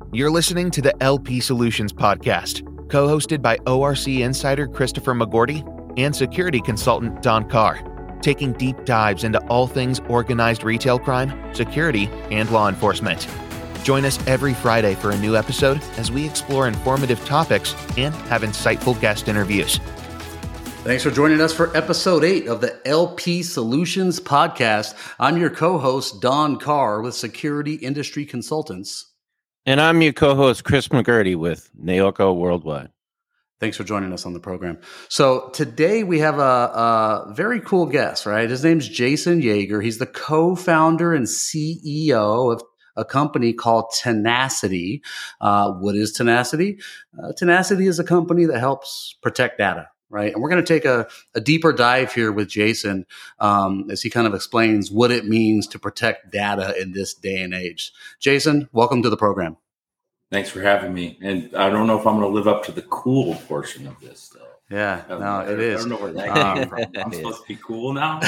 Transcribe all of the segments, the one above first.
You're listening to the LP Solutions Podcast, co-hosted by ORC insider Christopher McGorty and security consultant Don Carr, taking deep dives into all things organized retail crime, security, and law enforcement. Join us every Friday for a new episode as we explore informative topics and have insightful guest interviews. Thanks for joining us for episode 8 of the LP Solutions Podcast. I'm your co-host, Don Carr with Security Industry Consultants. And I'm your co-host, Chris McGurty with Naoko Worldwide. Thanks for joining us on the program. So today we have a very cool guest, right? His name's Jason Yeager. He's the co-founder and CEO of a company called Tenacity. What is Tenacity? Tenacity is a company that helps protect data, right? And we're going to take a deeper dive here with Jason as he kind of explains what it means to protect data in this day and age. Jason, welcome to the program. Thanks for having me. And I don't know if I'm going to live up to the cool portion of this, though. Yeah, no, it is. I don't know where that came from. I'm supposed to be cool now?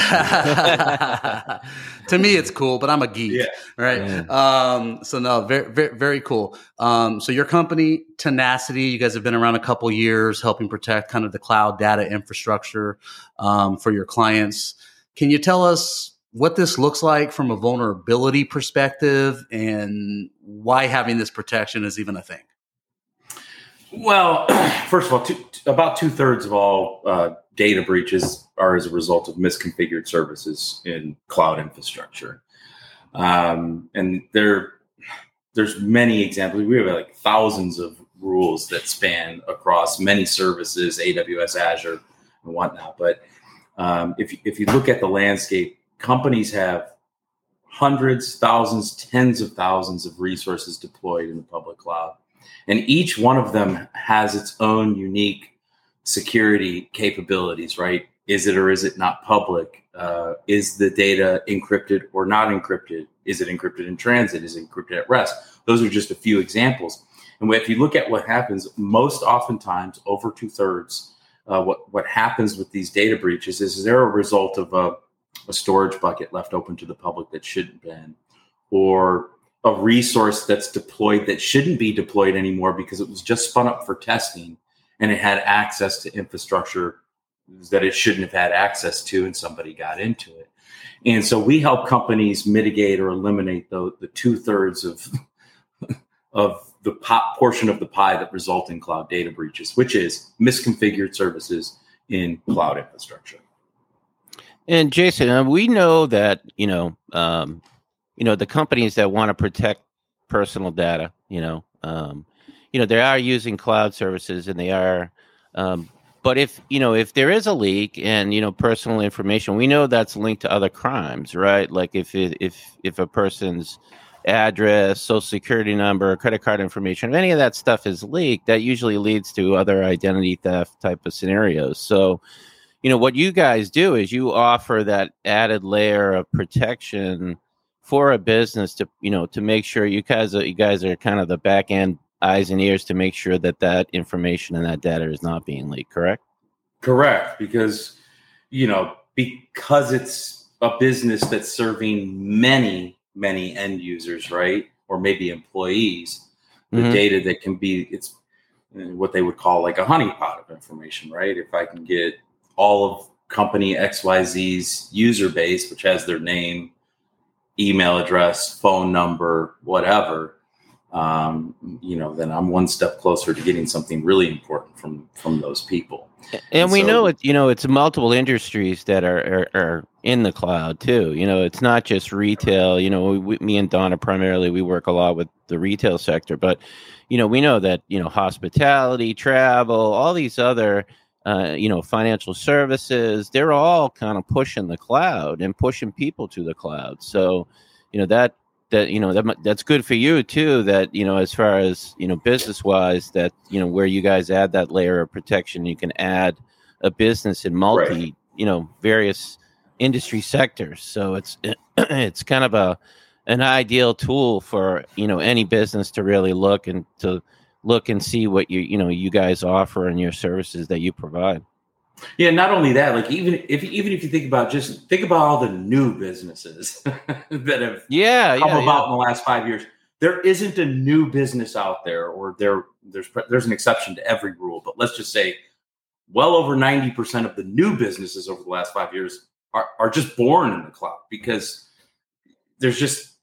To me, it's cool, but I'm a geek, yeah. Right? Yeah. So no, very, very, very cool. So your company, Tenacity, you guys have been around a couple years helping protect kind of the cloud data infrastructure for your clients. Can you tell us what this looks like from a vulnerability perspective and why having this protection is even a thing? Well, first of all, about 2/3 of all data breaches are as a result of misconfigured services in cloud infrastructure. And there's many examples. We have like thousands of rules that span across many services, AWS, Azure, and whatnot. But if you look at the landscape, companies have hundreds, thousands, tens of thousands of resources deployed in the public cloud. And each one of them has its own unique security capabilities, right? Is it or is it not public? Is the data encrypted or not encrypted? Is it encrypted in transit? Is it encrypted at rest? Those are just a few examples. And if you look at what happens, most oftentimes, over 2/3, what happens with these data breaches is they're a result of a storage bucket left open to the public that shouldn't have been, or a resource that's deployed that shouldn't be deployed anymore because it was just spun up for testing and it had access to infrastructure that it shouldn't have had access to, and somebody got into it. And so we help companies mitigate or eliminate the 2/3 of the portion of the pie that result in cloud data breaches, which is misconfigured services in cloud infrastructure. And Jason, we know that, the companies that want to protect personal data, they are using cloud services and they are, but if there is a leak and, personal information, we know that's linked to other crimes, right? Like if a person's address, social security number, credit card information, if any of that stuff is leaked, that usually leads to other identity theft type of scenarios. So, what you guys do is you offer that added layer of protection for a business to make sure you guys are kind of the back end eyes and ears to make sure that information and that data is not being leaked, correct? Correct. Because it's a business that's serving many, many end users, right? Or maybe employees, the data that can be, it's what they would call like a honeypot of information, right? If I can get all of company XYZ's user base, which has their name, email address, phone number, whatever, then I'm one step closer to getting something really important from those people. And we know it's multiple industries that are in the cloud too. It's not just retail. Me and Donna primarily, we work a lot with the retail sector, but we know that hospitality, travel, all these other financial services, they're all kind of pushing the cloud and pushing people to the cloud. So, that's good for you too, that, as far as, business wise, that, where you guys add that layer of protection, you can add a business in various industry sectors. So it's kind of an ideal tool for, any business to really look and see what you guys offer and your services that you provide. Yeah, not only that, like even if you think about all the new businesses that have come about in the last 5 years. there isn't a new business out there, or there's an exception to every rule, but let's just say well over 90% of the new businesses over the last 5 years are just born in the cloud, because there's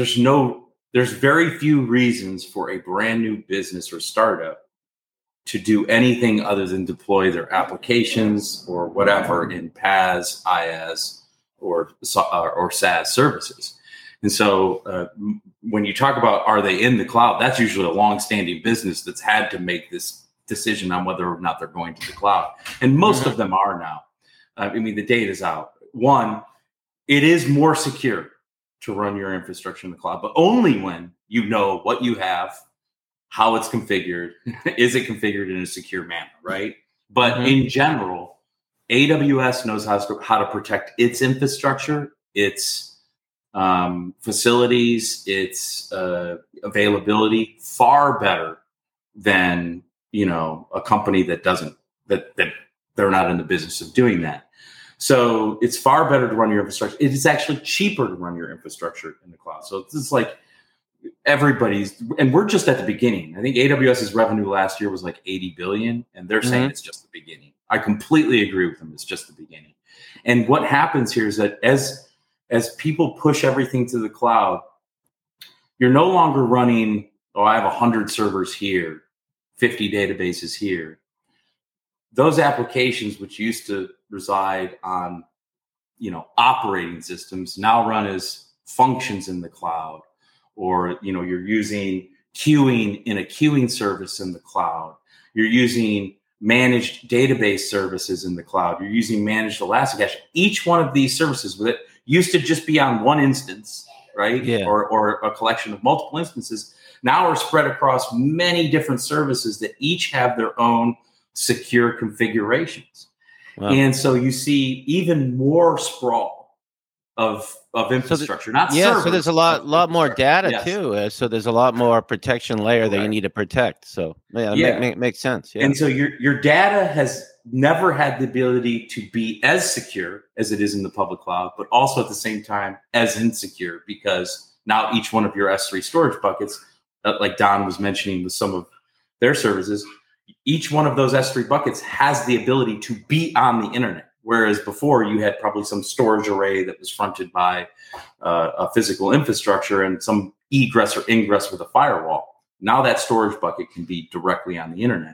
very few reasons for a brand new business or startup to do anything other than deploy their applications or whatever in PaaS, IaaS, or SaaS services. And so when you talk about are they in the cloud, that's usually a long-standing business that's had to make this decision on whether or not they're going to the cloud. And most of them are now. I mean, the data's out. One, it is more secure to run your infrastructure in the cloud, but only when you know what you have, how it's configured, is it configured in a secure manner, right? But in general, AWS knows how to protect its infrastructure, its facilities, its availability far better than, a company that doesn't, that they're not in the business of doing that. So it's far better to run your infrastructure. It is actually cheaper to run your infrastructure in the cloud. So it's like everybody's, and we're just at the beginning. I think AWS's revenue last year was like 80 billion, and they're saying it's just the beginning. I completely agree with them. It's just the beginning. And what happens here is that as people push everything to the cloud, you're no longer running, I have 100 servers here, 50 databases here. Those applications, which used to reside on, operating systems, now run as functions in the cloud, or, you're using queuing in a queuing service in the cloud. You're using managed database services in the cloud. You're using managed Elasticache. Each one of these services that used to just be on one instance, right? Yeah. Or a collection of multiple instances, now are spread across many different services that each have their own secure configurations. Wow. And so you see even more sprawl of infrastructure, servers. So there's a lot more data too. So there's a lot more protection layer that you need to protect. So makes sense. Yeah. And so your data has never had the ability to be as secure as it is in the public cloud, but also at the same time as insecure, because now each one of your S3 storage buckets, like Don was mentioning with some of their services, each one of those S3 buckets has the ability to be on the internet. Whereas before you had probably some storage array that was fronted by a physical infrastructure and some egress or ingress with a firewall. Now that storage bucket can be directly on the internet.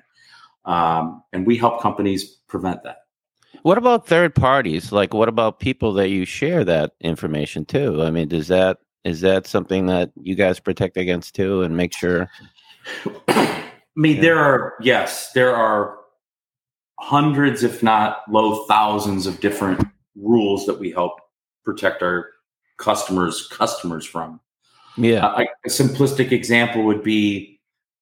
And we help companies prevent that. What about third parties? Like, what about people that you share that information to? I mean, is that something that you guys protect against too and make sure? I mean, there are hundreds, if not low thousands of different rules that we help protect our customers from. Yeah. A simplistic example would be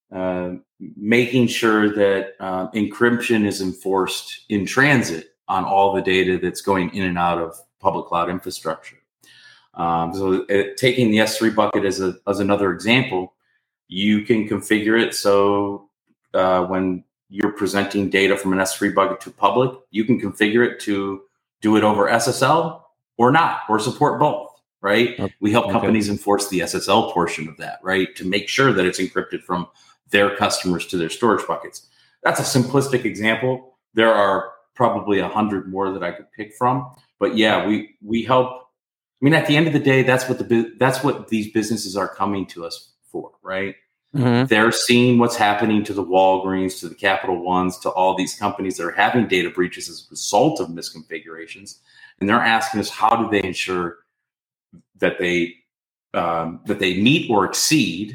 making sure that encryption is enforced in transit on all the data that's going in and out of public cloud infrastructure. Taking the S3 bucket as another example, you can configure it so when you're presenting data from an S3 bucket to public, you can configure it to do it over SSL or not, or support both, right? Okay. We help companies enforce the SSL portion of that, right? To make sure that it's encrypted from their customers to their storage buckets. That's a simplistic example. There are probably 100 more that I could pick from, but yeah, we help. I mean, at the end of the day, that's what these businesses are coming to us for, right? Mm-hmm. They're seeing what's happening to the Walgreens, to the Capital Ones, to all these companies that are having data breaches as a result of misconfigurations, and they're asking us, how do they ensure that they meet or exceed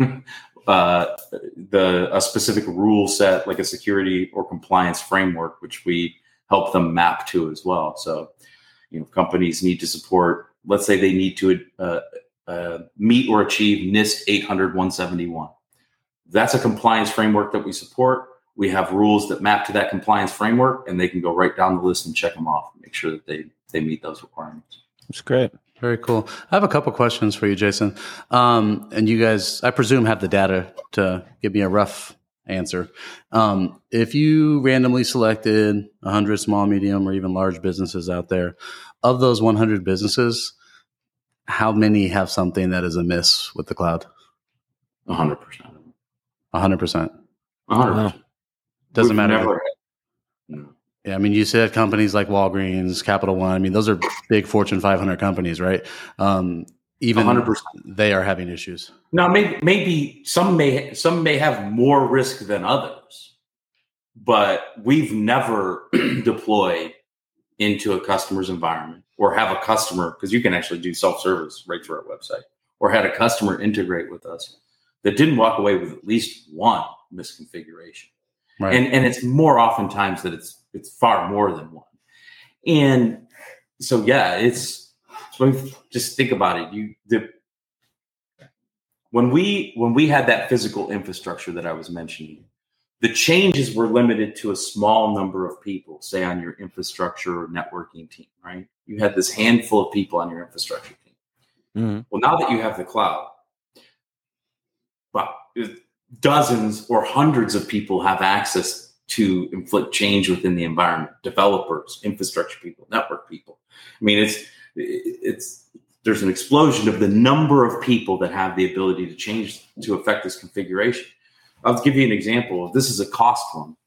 a specific rule set, like a security or compliance framework, which we help them map to as well. So, companies need to support. Let's say they need to meet or achieve NIST 800-171. That's a compliance framework that we support. We have rules that map to that compliance framework, and they can go right down the list and check them off and make sure that they meet those requirements. That's great. Very cool. I have a couple questions for you, Jason. And you guys, I presume, have the data to give me a rough answer. If you randomly selected 100 small, medium, or even large businesses out there, of those 100 businesses, how many have something that is amiss with the cloud? 100%. 100%. 100%. Doesn't matter. No. Yeah, I mean, you said companies like Walgreens, Capital One. I mean, those are big Fortune 500 companies, right? Even 100%. they are having issues. Now, maybe some may have more risk than others, but we've never deployed into a customer's environment or have a customer, because you can actually do self-service right through our website, or had a customer integrate with us that didn't walk away with at least one misconfiguration. Right. And it's more oftentimes that it's far more than one. And so, yeah, so just think about it. When we had that physical infrastructure that I was mentioning, the changes were limited to a small number of people, say on your infrastructure or networking team, right? You had this handful of people on your infrastructure team. Mm-hmm. Well, now that you have the cloud, well, dozens or hundreds of people have access to inflict change within the environment. Developers, infrastructure people, network people. I mean, there's an explosion of the number of people that have the ability to change to affect this configuration. I'll give you an example. This is a cost one.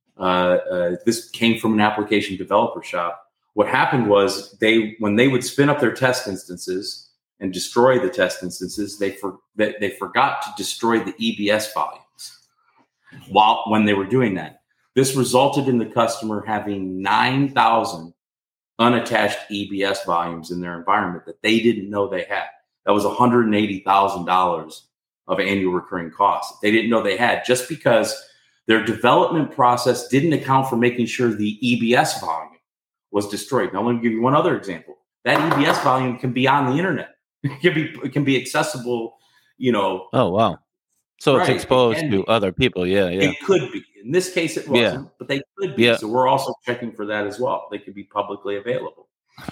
This came from an application developer shop. What happened was when they would spin up their test instances and destroy the test instances, they forgot to destroy the EBS volumes when they were doing that. This resulted in the customer having 9,000 unattached EBS volumes in their environment that they didn't know they had. That was $180,000 of annual recurring costs they didn't know they had, just because their development process didn't account for making sure the EBS volume was destroyed. Now, let me give you one other example. That EBS volume can be on the internet. It can be accessible, Oh, wow. So right. It's exposed to other people. Yeah. It could be. In this case, it wasn't, but they could be. Yeah. So we're also checking for that as well. They could be publicly available.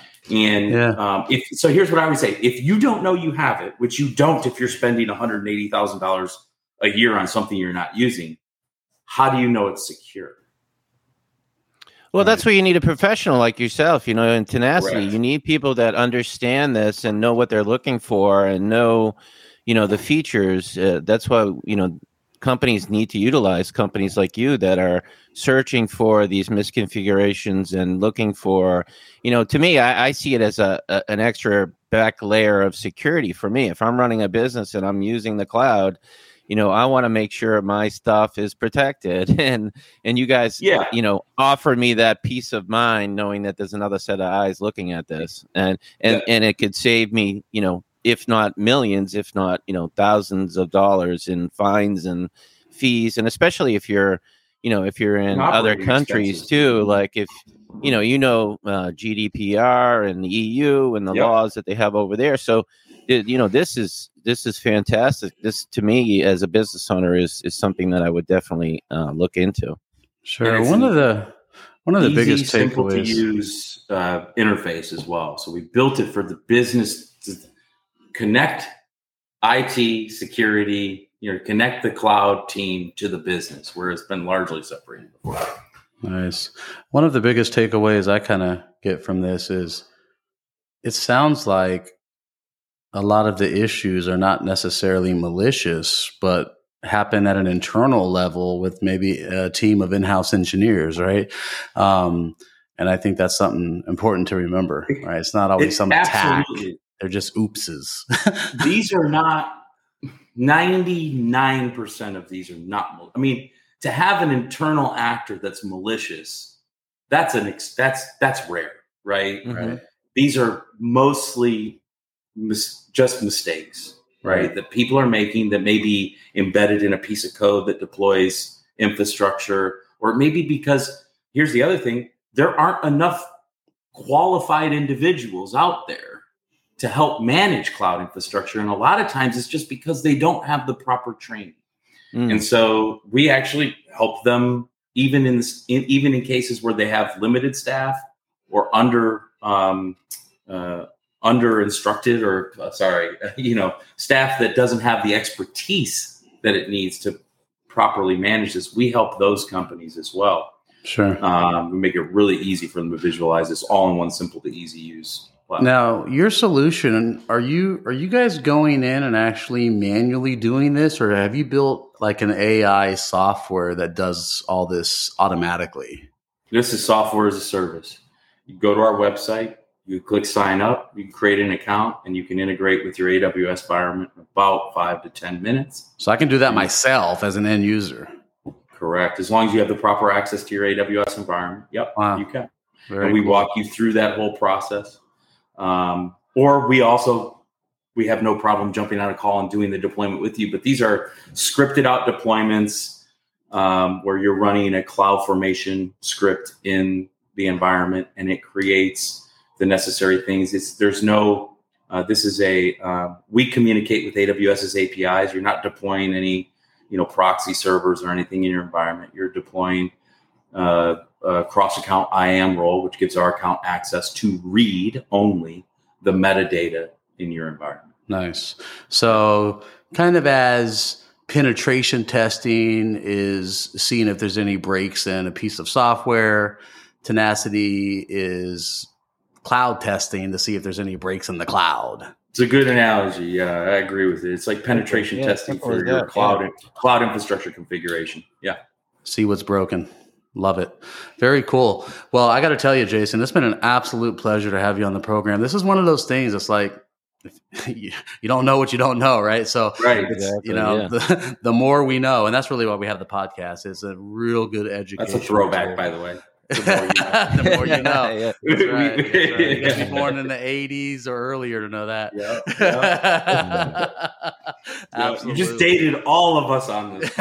And so here's what I would say. If you don't know you have it, which you don't if you're spending $180,000 a year on something you're not using, how do you know it's secure? Well, that's where you need a professional like yourself, and tenacity. Correct. You need people that understand this and know what they're looking for and know, the features. That's why, companies need to utilize companies like you that are searching for these misconfigurations and looking for, to me, I see it as an extra back layer of security for me. If I'm running a business and I'm using the cloud, I want to make sure my stuff is protected, and you guys, offer me that peace of mind knowing that there's another set of eyes looking at this, and it could save me, if not millions, if not, thousands of dollars in fines and fees. And especially if you're in other countries too, like if, GDPR and the EU and the laws that they have over there. So, this is fantastic. This, to me, as a business owner, is something that I would definitely look into. Sure. One of the biggest simple takeaways, to use interface as well. So we built it for the business to connect IT, security, connect the cloud team to the business, where it's been largely separated before. Nice. One of the biggest takeaways I kind of get from this is it sounds like a lot of the issues are not necessarily malicious, but happen at an internal level with maybe a team of in-house engineers, right? And I think that's something important to remember, right? It's not always some attack. They're just oopses. These are not 99% of these are not. I mean, to have an internal actor that's malicious, that's rare, right? Mm-hmm. Right. These are mostly just mistakes, right? That people are making that may be embedded in a piece of code that deploys infrastructure, or maybe because here's the other thing: there aren't enough qualified individuals out there to help manage cloud infrastructure. And a lot of times it's just because they don't have the proper training. And so we actually help them even in cases where they have limited staff or under instructed or staff that doesn't have the expertise that it needs to properly manage this. We help those companies as well. Sure. We make it really easy for them to visualize this all in one simple to easy use platform. Now, your solution, are you guys going in and actually manually doing this, or have you built like an AI software that does all this automatically? This is software as a service. You go to our website, you click sign up, you can create an account, and you can integrate with your AWS environment in about 5 to 10 minutes. So I can do that myself as an end user. Correct. As long as you have the proper access to your AWS environment. Yep, Wow. you can. Very And we cool. walk you through that whole process. Or we have no problem jumping on a call and doing the deployment with you. But these are scripted out deployments where you're running a CloudFormation script in the environment, and it creates the necessary things. We communicate with AWS's APIs. You're not deploying any, proxy servers or anything in your environment. You're deploying a cross-account IAM role, which gives our account access to read only the metadata in your environment. Nice. So kind of as penetration testing is seeing if there's any breaks in a piece of software, Tenacity is cloud testing to see if there's any breaks in the cloud. It's a good analogy. Yeah, I agree with it. It's like penetration testing for your cloud infrastructure configuration. Yeah. See what's broken. Love it. Very cool. Well, I got to tell you, Jason, it's been an absolute pleasure to have you on the program. This is one of those things that's like, you don't know what you don't know, right? So, right. Exactly, the more we know, and that's really why we have the podcast, is a real good education. That's a throwback, by the way. The more you know. Yeah. That's right. That's right. You gotta be born in the 80s or earlier to know that. Absolutely. You just dated all of us on this.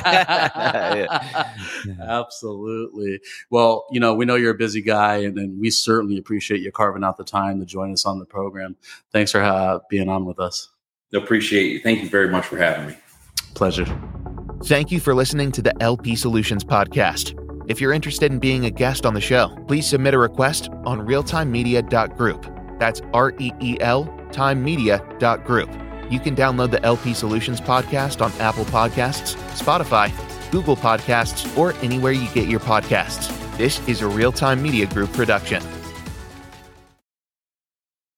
Absolutely. Well, we know you're a busy guy, and we certainly appreciate you carving out the time to join us on the program. Thanks for being on with us. Appreciate you. Thank you very much for having me. Pleasure. Thank you for listening to the LP Solutions podcast. If you're interested in being a guest on the show, please submit a request on realtimemedia.group. That's REEL timemedia.group. You can download the LP Solutions podcast on Apple Podcasts, Spotify, Google Podcasts, or anywhere you get your podcasts. This is a Real Time Media Group production.